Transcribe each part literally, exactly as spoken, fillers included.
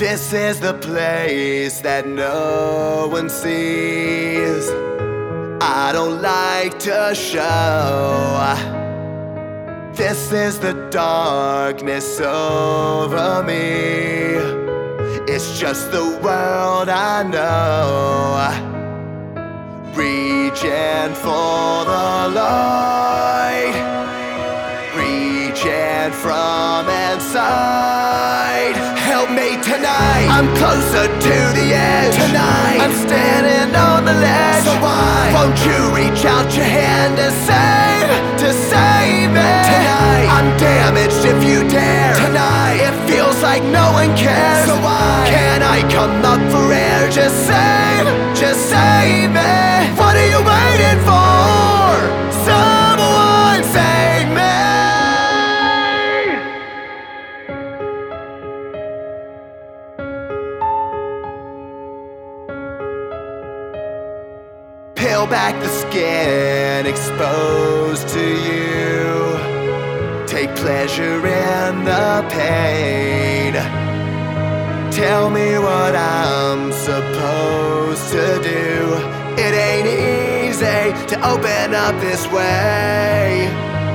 This is the place that no one sees. I don't like to show. This is the darkness over me. It's just the world I know. Reaching for the light, reaching from inside. Help me tonight, I'm closer to the edge. Tonight, I'm standing on the ledge. So why won't you reach out your hand to save, to save me? Tonight, I'm damaged if you dare. Tonight, it feels like no one cares. So why can't I come up for air? Just save, just save me. What are you waiting for? Someone save me. Peel back the skin exposed to you. Take pleasure in the pain. Tell me what I'm supposed to do. It ain't easy to open up this way.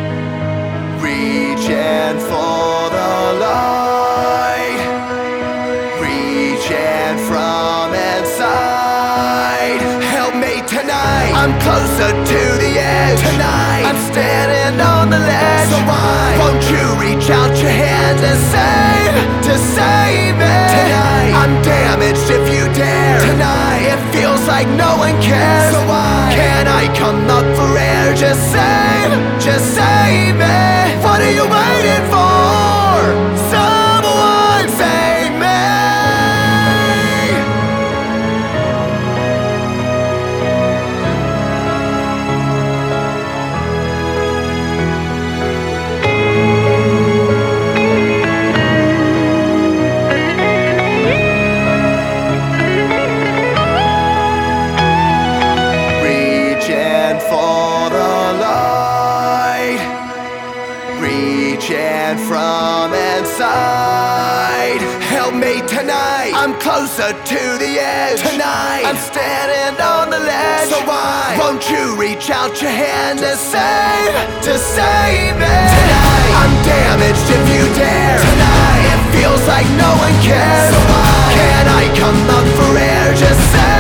Reaching for the light, reaching from inside. Help me tonight, I'm closer to the edge. Tonight, I'm standing on the ledge. So why won't you reach out your hand to save, to save me? Tonight, I'm damaged if you dare. Tonight, it feels like no one cares. So why can't I come up for air? Just save, just save me. What are you waiting for? Someone save me. For the light, reaching from inside. Help me tonight, I'm closer to the edge. Tonight, I'm standing on the ledge. So why won't you reach out your hand to save, to save me? Tonight, I'm damaged if you dare. Tonight, it feels like no one cares. So why can't I come up for air? Just say